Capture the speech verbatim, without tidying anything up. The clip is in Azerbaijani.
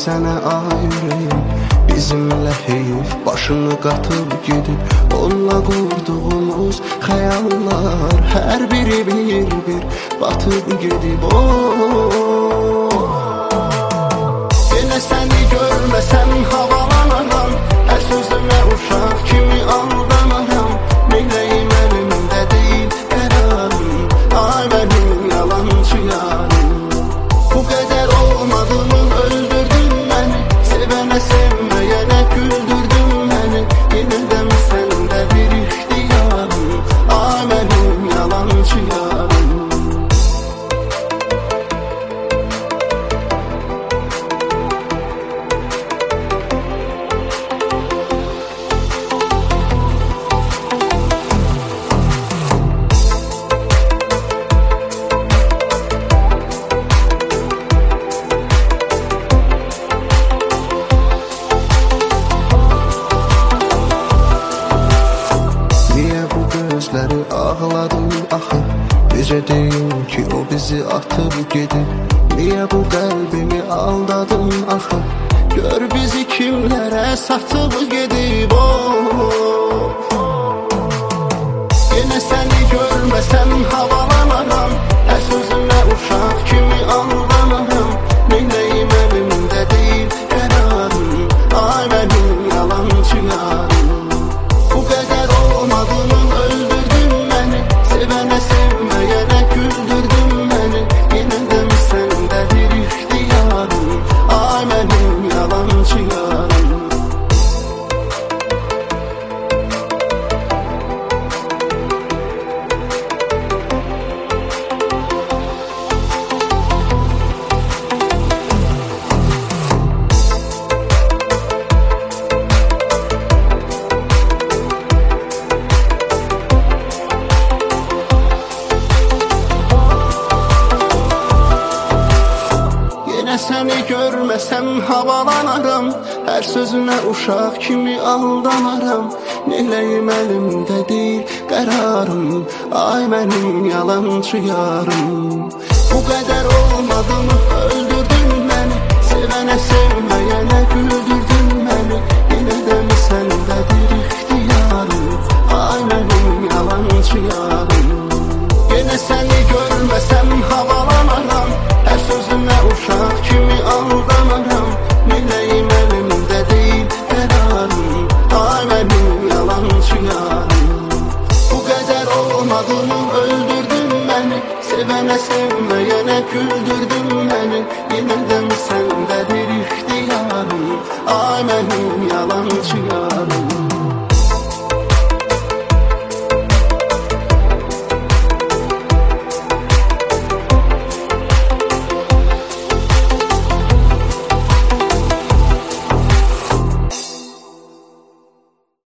sənə ayrıyım. Bizimlə heyif başını qatıb gedib, onunla qurduğumuz xəyallar hər biri bir-bir batıb gedib. Oh, yenə səni görməsəm havalanaram, hər sözümə uşaq kimi aldanaram. Neyləyim əlimdə deyil qərarım, ay mənim yalancı yarım. Bu qədər olmadığımı öldürdün məni, sevənə sevməyənə güldürdün məni. Yenə də mi səndə bir ixtiyarım, ay mənim yalancı yarım. Gözləri ağladım axı, necə deyim ki o bizi atıb gedib. Niyə bu qəlbimi aldadın axı, gör bizi kimlərə satıb gedib. Oh, yenə səni görməsəm havalanaram, hər sözümə uşaq kimi aldanaram. Neyləyim əlimdə deyil qərarım, ay mənim yalancı yarım. Bu qədər olmadığını öldürdün məni, sevənə sevməyənə güldürdün məni. Yenə də mi səndə bir ixtiyarım, ay mənim yalancı yarım. Səni görməsəm havalanaram, hər sözünə uşaq kimi aldanaram. Neyləyim əlimdə deyil qərarım, ay mənim yalancı yarım. Bu qədər olmadığımı öldürdün məni, sevənə sevməyənə güldürdün məni. Yenə də mi səndədir ixtiyarım, ay mənim yalancı yarım. Yenə səni görməsəm havalanaram, hər sözümə uşaq kimi aldanaram. Neyləyim əlimdə deyil qərarım, ay mənim yalancı yarım. Bu qədər olmadığımı öldürdün məni, sevənə sevməyənə güldürdün məni. Yenə də mi səndədir ixtiyarım, ay mənim yalancı yarım.